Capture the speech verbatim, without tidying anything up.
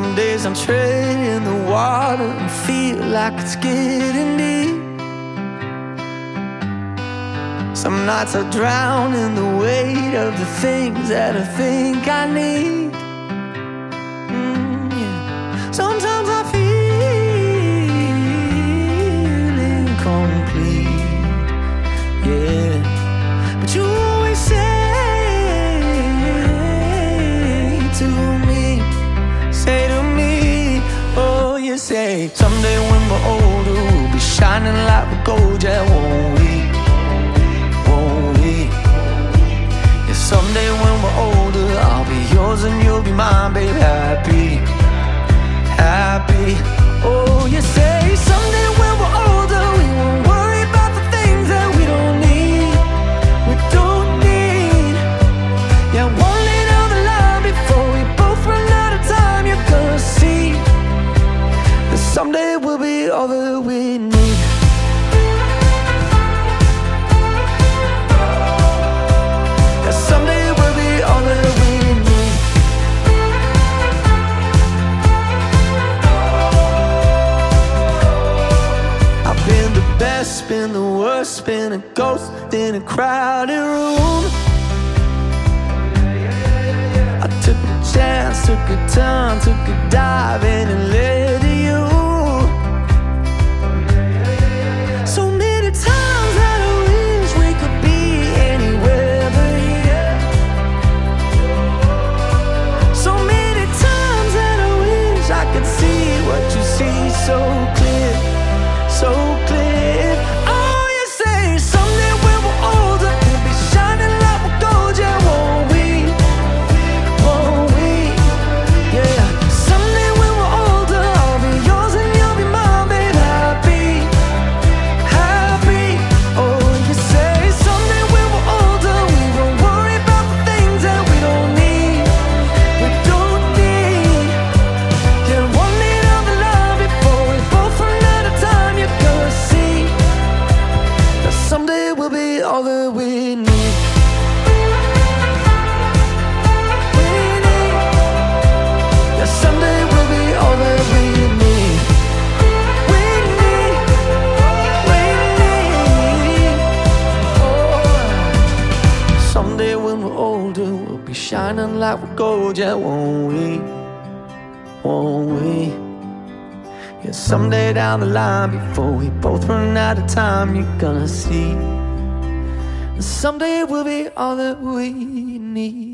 Some days I'm treading the water and feel like it's getting deep. Some nights I drown in the weight of the things that I think I need. Mm, yeah. Sometimes I feel incomplete, yeah. But you always say to me, say to me, oh, you say, someday when we're older, we'll be shining like we're gold, yeah, won't we? Someday when we're older, I'll be yours and you'll be mine, babe. Happy, happy. Oh, you say someday when we're older, we won't worry about the things that we don't need. We don't need. Yeah, one lay down the line before we both run out of time. You're gonna see that someday we'll be all that we need. Been the worst, been a ghost in a crowded room. I took a chance, took a turn, took a dive in and led you. So many times that I wish we could be anywhere but here. So many times that I wish I could see what you see so clear, so clear. All that we need. We need. Yeah, someday we'll be all that we need. We need. We need. Oh. Someday when we're older, we'll be shining like we're gold, yeah, won't we? Won't we? Yeah, someday down the line, before we both run out of time, you're gonna see. Someday we'll be all that we need.